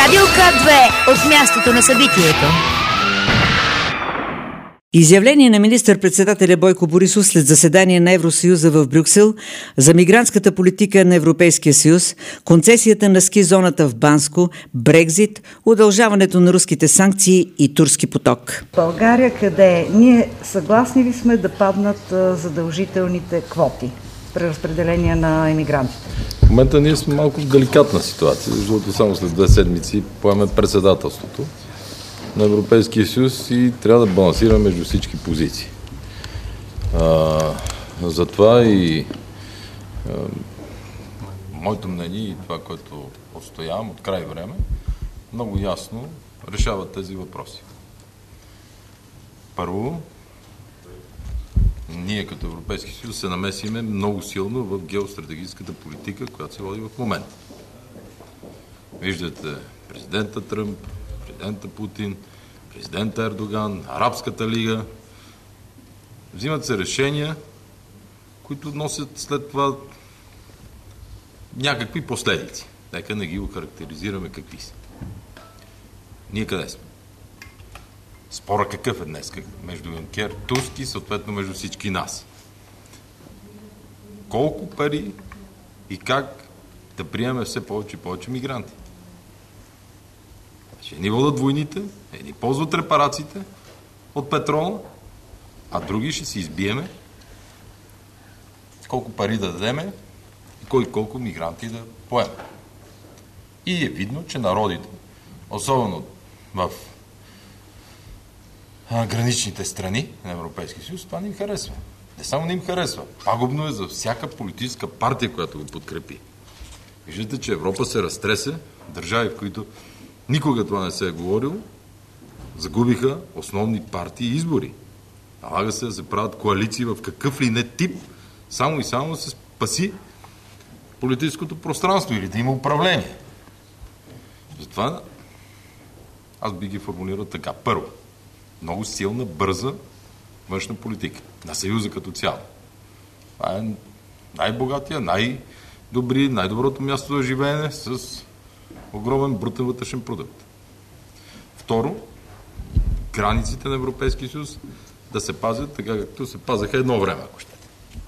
Радио К2 от мястото на събитието. Изявление на министър-председателя Бойко Борисов след заседание на Евросъюза в Брюксел за мигрантската политика на Европейския съюз, концесията на ски зоната в Банско, Брекзит, удължаването на руските санкции и турски поток. България къде е? Ние съгласни ли сме да паднат задължителните квоти при разпределение на емигрантите? В момента ние сме малко в деликатна ситуация, защото само след 2 седмици поеме председателството на Европейския съюз и трябва да балансираме между всички позиции. Затова и моето мнение и това, което отстоявам от край време, много ясно решават тези въпроси. Първо, ние като Европейски съюз се намесиме много силно в геостратегическата политика, която се води в момента. Виждате президента Тръмп, президента Путин, президента Ердоган, Арабската лига. Взимат се решения, които носят след това някакви последици. Нека не ги охарактеризираме какви са. Ние къде сме? Спора какъв е днес? Между Юнкер, Туск и съответно между всички нас. Колко пари и как да приемем все повече и повече мигранти? Едни водят войните, едни ползват репарациите от петрола, а други ще си избиеме колко пари да дадеме и кой колко мигранти да поеме. И е видно, че народите, особено в граничните страни на Европейския съюз, това не им харесва. Не само не им харесва, пагубно е за всяка политическа партия, която го подкрепи. Виждате, че Европа се разтресе, държави, в които никога това не се е говорило, загубиха основни партии и избори. Налага се да се правят коалиции в какъв ли не тип, само и само да се спаси политическото пространство или да има управление. Затова аз би ги формулирал така. Първо, много силна, бърза външна политика на Съюза като цяло. Това е най-богатия, най-доброто място за живеене с огромен брутен вътрешен продукт. Второ, границите на Европейския съюз да се пазят така, както се пазаха едно време, ако щете.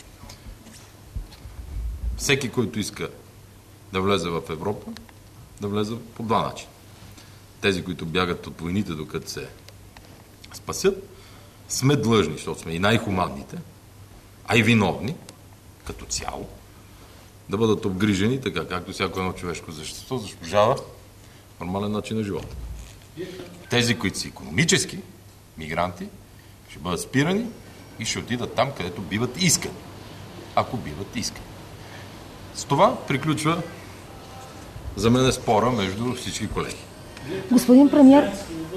Всеки, който иска да влезе в Европа, да влезе по два начина. Тези, които бягат от войните, докато се спасят, сме длъжни, защото сме и най-хуманните, а и виновни, като цяло, да бъдат обгрижени, така както всяко едно човешко същество заслужава нормален начин на живота. Тези, които са икономически мигранти, ще бъдат спирани и ще отидат там, където биват искани. Ако биват искани. С това приключва за мен спора между всички колеги. Господин премиер,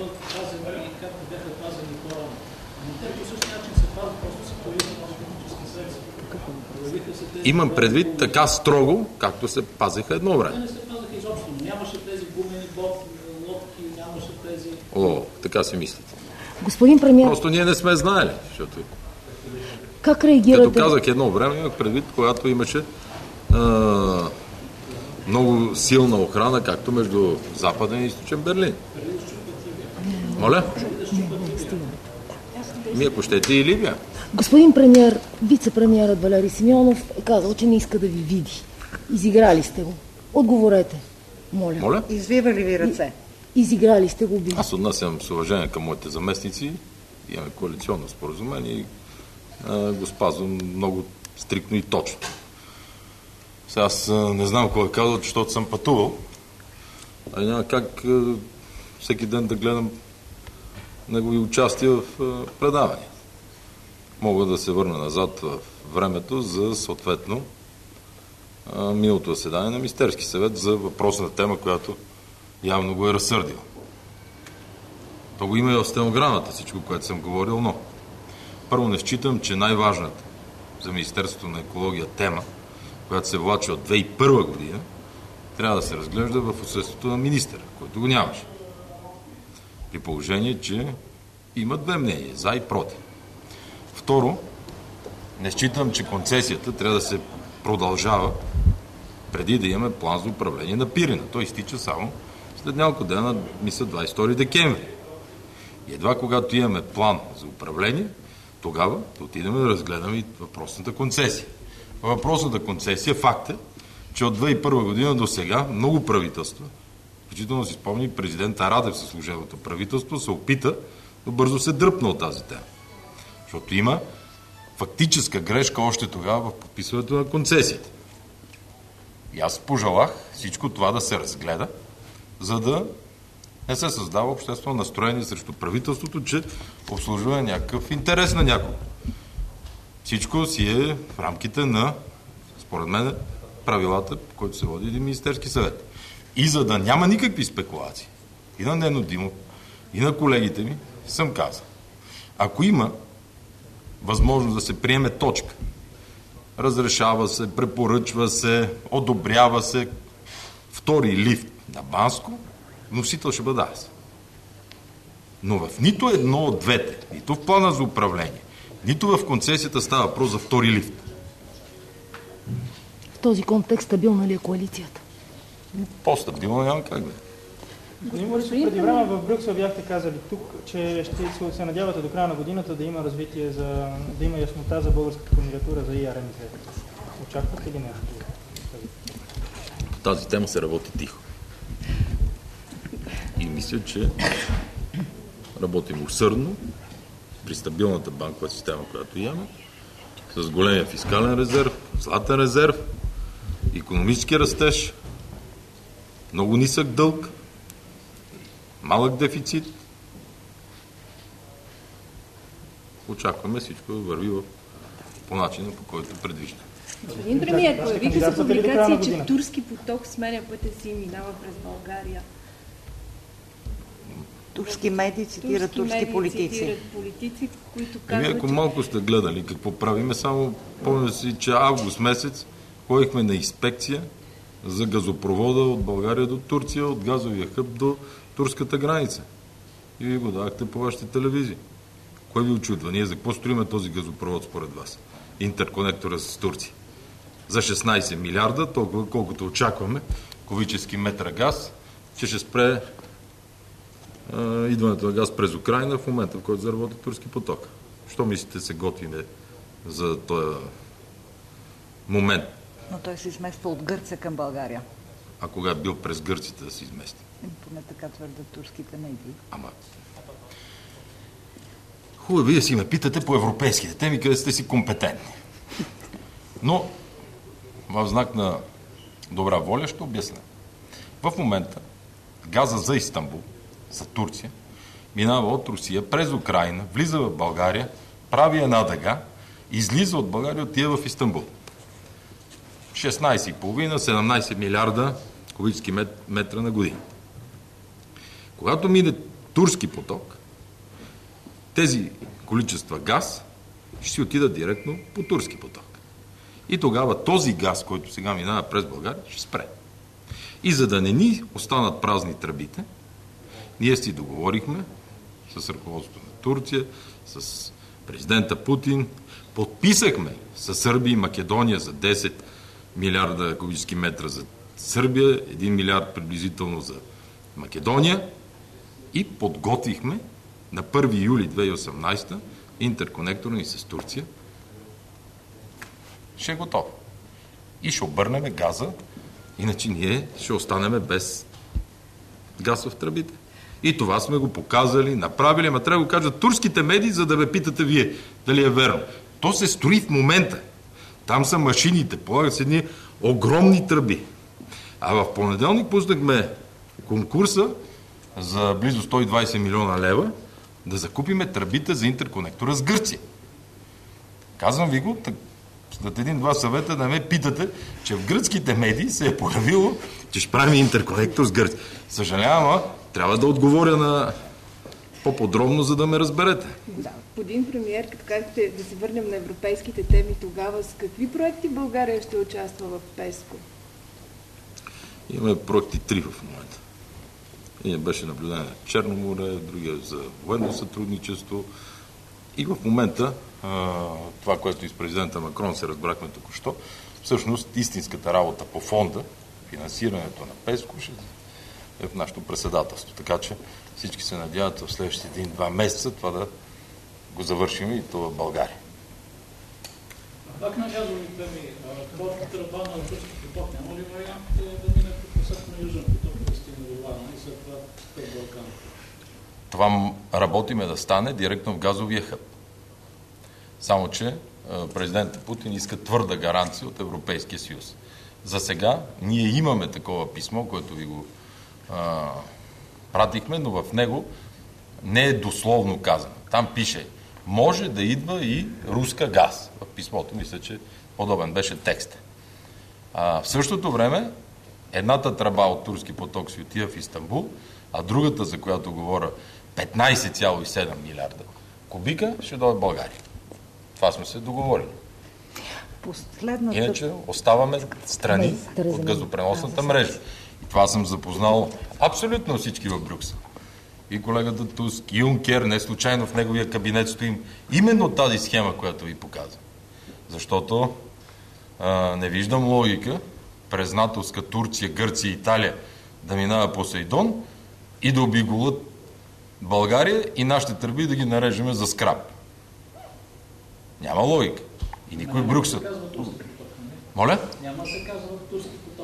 имам предвид така строго, както се пазеха едно време. Не се пазаха изобщо. Нямаше тези гумени лодки, нямаше тези... О, така си мислите. господин премиер, Просто ние не сме знаели, защото... как реагирате? Като казах едно време, имах предвид, когато имаше много силна охрана, както между Западен и Източен Берлин. Моля? Ми, ако щете и Либия. Господин премиер, вице-премиерът Валери Симеонов е казал, че не иска да ви види. Изиграли сте го. Отговорете, моля. Моля? Извива ли ви ръце? Изиграли сте го, би. Аз отнасям с уважение към моите заместници. Имаме коалиционно споразумение и го спазвам много стриктно и точно. Сега аз не знам кой е казал, защото съм пътувал. А няма как всеки ден да гледам негови участия в предавания. Мога да се върна назад в времето за съответно миналото заседание на Министерски съвет за въпросна тема, която явно го е разсърдил. То го има и в стенограмата, всичко, което съм говорил, но първо не считам, че най-важната за Министерството на екология тема, която се влачи от 2001 година, трябва да се разглежда в отсъствието на министъра, който го нямаше. При положение, че има две мнения, за и против. Второ, не считам, че концесията трябва да се продължава преди да имаме план за управление на Пирина. Той изтича само След няколко дена, мисля 22 декември. И едва когато имаме план за управление, тогава да отидем да разгледаме и въпросната концесия. Въпросната концесия, факт е, че от 2001 година до сега много правителства, включително си спомни президента Радев със служебното правителство, се опита, но бързо се дръпна от тази тема. Защото има фактическа грешка още тогава в подписването на концесията. И аз пожелах всичко това да се разгледа, за да не се създава обществено настроение срещу правителството, че обслужва някакъв интерес на някого. Всичко си е в рамките на, според мен, правилата, по които се води един Министерски съвет. И за да няма никакви спекулации, и на Нено Димов, и на колегите ми, съм казал, ако има възможност да се приеме точка, разрешава се, препоръчва се, одобрява се втори лифт на Банско, носител ще бъда аз. Но в нито едно от двете, нито в плана за управление, нито в концесията става въпрос за втори лифт. В този контекст стабилна ли е коалицията? По-стабилно няма как да е. Господин Борисов, преди време в Брюксел бяхте казали тук, че ще се надявате до края на годината да има развитие, да има яснота за българската кандидатура за ИРМЗ. Очаквате ли нещо? Тази тема се работи тихо. И мисля, че работим усърдно при стабилната банкова система, която имаме, с големия фискален резерв, златен резерв, икономически растеж, много нисък дълг, малък дефицит. Очакваме всичко да върви по начина, по който предвижда. Господин премиер, появиха се публикации, че турски поток сменя пътя си и минава през България. Турски медии цитират турски политици. Които казват, Вие, ако малко сте гледали какво правиме, само помня си, че август месец ходихме на инспекция за газопровода от България до Турция, от газовия хъб до турската граница. И вие го давахте по вашите телевизии. Кой ви очудва? Ние за какво строиме този газопровод според вас? Интерконектора с Турция. За 16 милиарда, толкова колкото очакваме, кубически метра газ, че ще спре идването на газ през Украйна в момента, в който заработи турски поток. Що мислите се готвиме за този момент? Но той се измества от Гърция към България. А кога е бил през гърците да се измести? Поне така твърдят турските медии. Ама... Хубаво, вие си ме питате по европейските теми, къде сте си компетентни. Но в знак на добра воля ще обясня. В момента газа за Истанбул, за Турция, минава от Русия през Украйна, влиза в България, прави една дъга, излиза от България, отива в Истанбул. 16,5-17 милиарда кубически метра на година. Когато мине турски поток, тези количества газ ще си отидат директно по турски поток. И тогава този газ, който сега минава през България, ще спре. И за да не ни останат празни тръбите, ние си договорихме с ръководството на Турция, с президента Путин, подписахме с Сърбия и Македония за 10 милиарда кубически метра за Сърбия, 1 милиард приблизително за Македония и подготвихме на 1 юли 2018 интерконектора ни с Турция. Ще е готов. И ще обърнем газа, иначе ние ще останем без газ в тръбите. И това сме го показали, направили, ама трябва да го кажат турските медии, за да ме питате вие дали е верно. То се строи в момента. Там са машините, полагат се едни огромни тръби. А в понеделник пуснахме конкурса за близо 120 милиона лева да закупиме тръбите за интерконектора с Гърция. Казвам ви го, след един-два съвета да ме питате, че в гръцките медии се е появило, че ще правим интерконектор с Гърция. Съжалявам, трябва да отговоря на по-подробно, за да ме разберете. Да, господин премиер, като казахте да се върнем на европейските теми, тогава с какви проекти България ще участва в ПЕСКО? Имаме проекти 3 в момента. Един беше наблюдение на Черно море, другия за военно сътрудничество. И в момента, това, което и с президента Макрон се разбрахме току-що, всъщност истинската работа по фонда, финансирането на ПЕСКО ще е в нашето председателство. Така че всички се надяват в следващите 1-2 месеца това да го завършим и то в България. Пак на газовите теми, това тръба на Турски поток, няма ли вариант да мине по посадка на Южен поток, да стигне до Варна и след това в Балкан? Това работиме да стане директно в газовия хъб. Само че президентът Путин иска твърда гаранция от Европейския съюз. За сега ние имаме такова писмо, което ви го пратихме, но в него не е дословно казано. Там пише, може да идва и руска газ. В писмото мисля, че подобен беше текст. В същото време едната тръба от Турски поток си отива в Истанбул, а другата, за която говоря, 15,7 милиарда кубика, ще дойде в България. Това сме се договорили. Иначе оставаме страни от газопреносната мрежа. И това съм запознал абсолютно всички в Брюксел. И колегата Туск, и Юнкер, не случайно в неговия кабинет стоим именно тази схема, която ви показвам. Защото не виждам логика през натовска Турция, Гърция и Италия да минава Посейдон и да обигулят България и нашите тръби да ги нарежеме за скрап. Няма логика. И никой в Брюксел. Моля? Няма се казва Турски поток.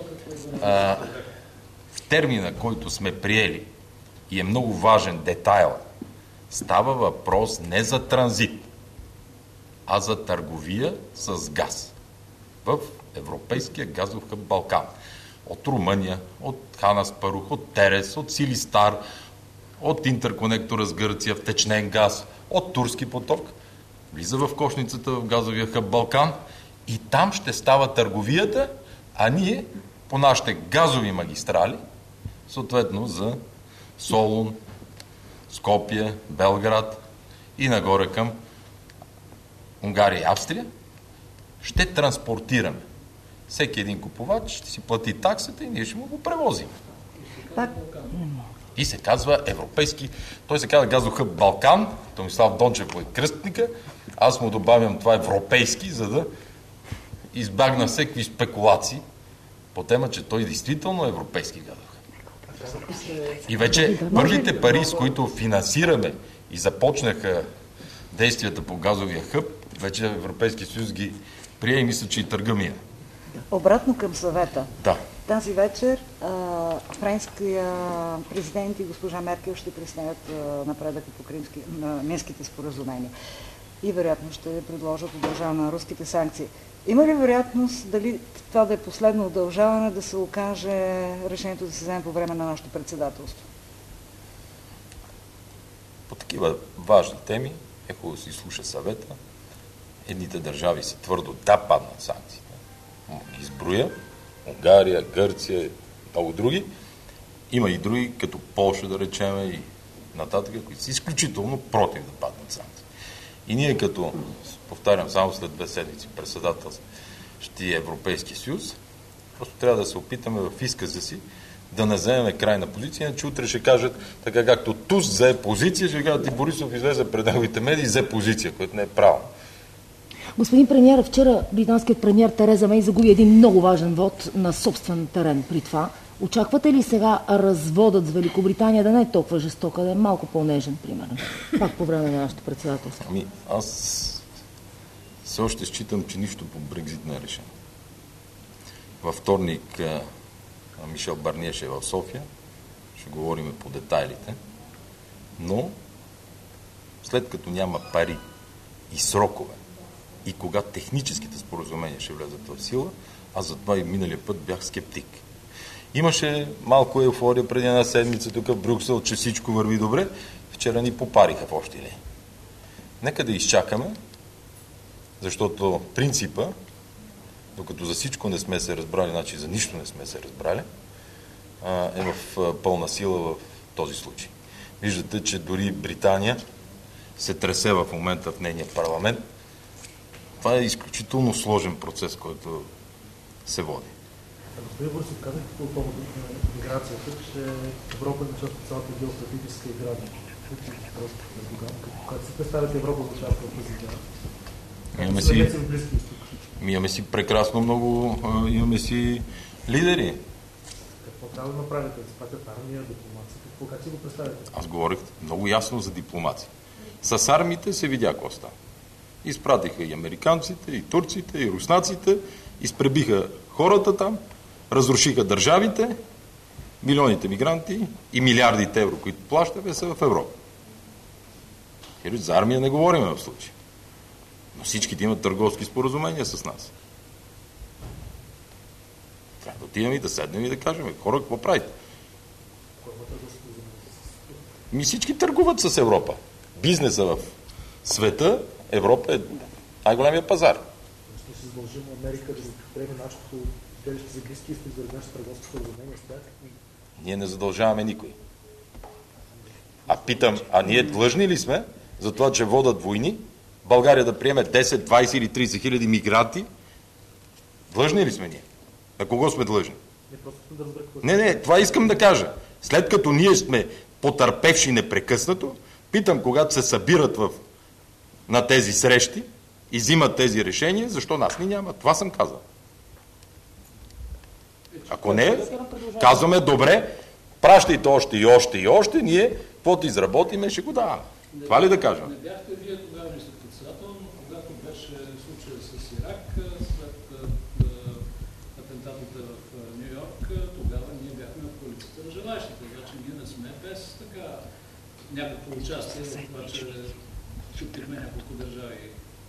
В термина, който сме приели, и е много важен детайл, става въпрос не за транзит, а за търговия с газ в Европейския газов хъб Балкан. От Румъния, от Хан Аспарух, от Терес, от Силистар, от интерконектора с Гърция, втечнен газ, от Турски поток, влиза в кошницата в газовия хъб Балкан и там ще става търговията, а ние по нашите газови магистрали, съответно за Солун, Скопие, Белград и нагоре към Унгария и Австрия, ще транспортираме. Всеки един купувач ще си плати таксата и ние ще му го превозим. И се казва европейски, той се казва газов хъб Балкан, Томислав Дончев е кръстника, аз му добавям това европейски, за да избягна всеки спекулации по тема, че той действително е европейски газов хъб. И вече първите пари, с които финансираме и започнаха действията по газовия хъб, вече Европейския съюз ги прие и мисля, че и търга мина. Обратно към съвета. Да. Тази вечер френския президент и госпожа Меркел ще представят напредъка по на минските споразумения и вероятно ще предложат удължаване на руските санкции. Има ли вероятност дали това да е последно удължаване, да се окаже решението да се вземе по време на нашето председателство? По такива важни теми е хубаво да се изслуша съвета. Едните държави са твърдо да паднат санкциите. Изброя Унгария, Гърция и много други. Има и други, като Полша, да речем, и нататък, които са изключително против да паднат санкции. И ние като, повтарям, само след 2 седмици председателство ще е Европейски съюз, просто трябва да се опитаме в изказа си да не вземем крайна позиция, иначе утре ще кажат, така както Туск взе позиция, ще кажат и Борисов излезе пред неговите медии и взе позиция, което не е правилно. Господин премиер, вчера британският премиер Тереза Мей загуби един много важен вод на собствен терен при това. Очаквате ли сега разводът с Великобритания да не е толкова жестока, да е малко по-нежен, примерно? Пак по време на нашето председателство. Аз все още считам, че нищо по Брекзит не е решено. Във вторник Мишел Барние ще е в София. Ще говорим по детайлите. Но след като няма пари и срокове, и кога техническите споразумения ще влезат в сила, аз затова и миналия път бях скептик. Имаше малко еуфория преди една седмица тук в Брюксел, че всичко върви добре. Вчера ни попариха в общи линии. Нека да изчакаме, защото принципа, докато за всичко не сме се разбрали, значи за нищо не сме се разбрали, е в пълна сила в този случай. Виждате, че дори Британия се тресе в момента в нейния парламент. Това е изключително сложен процес, който се води. Господин Борисов, казахте по повод на миграцията, че Европа е част от цялата геостратегическа игра. Как се представяте Европа за част от тази игра? Имаме си прекрасно много, имаме си лидери. трябва да направите? Да спратят армия, дипломация? Как си го представите? Аз говорих много ясно за дипломация. С армиите се видя какво стана. Изпратиха и американците, и турците, и руснаците, изпребиха хората там, разрушиха държавите, милионите мигранти и милиардите евро, които плащаме, са в Европа. За армия не говорим в случая. Но всичките имат търговски споразумения с нас. Трябва да отидем и да седнем и да кажем: хора, какво правите? Всички търгуват с Европа. Бизнеса в света, Европа е най-големия пазар. Ще се задължим Америка да приеме нашето делище за Близки изток заради нашето търговско споразумение с тях. Ние не задължаваме никой. Питам, ние длъжни ли сме за това, че водят войни, България да приеме 10, 20 или 30 хиляди мигранти? Длъжни ли сме ние? На кого сме длъжни? Не, това искам да кажа. След като ние сме потърпевши непрекъснато, питам, когато се събират на тези срещи и взимат тези решения, защо нас ни няма? Това съм казал. Ако не, казваме: добре, пращайте още и още и още, ние каквото изработиме, ще го даваме. Това ли да кажем? Не бяхте вие тогава министър-председател, но когато беше случая с Ирак, след атентатите в Ню Йорк, тогава ние бяхме в коалицията на желащите. Значи ние не сме без така някакво участие в това, че чупихме няколко държави.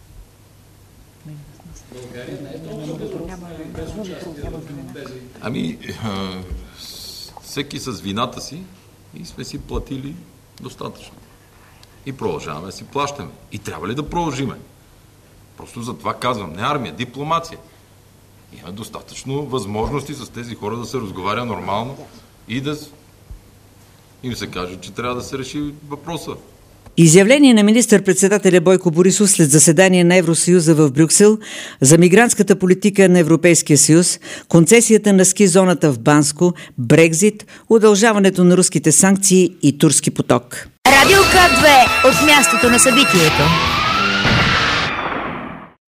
България не е толкова без участие в тези... Всеки с вината си и сме си платили достатъчно. И продължаваме да си плащаме. И трябва ли да продължиме? Просто за това казвам. Не армия, дипломация. Има достатъчно възможности с тези хора да се разговаря нормално и да им се каже, че трябва да се реши въпроса. Изявление на министър-председателя Бойко Борисов след заседание на Евросъюза в Брюксел за мигрантската политика на Европейския съюз, концесията на ски зоната в Банско, Брекзит, удължаването на руските санкции и турски поток. Радио К2 от мястото на събитието.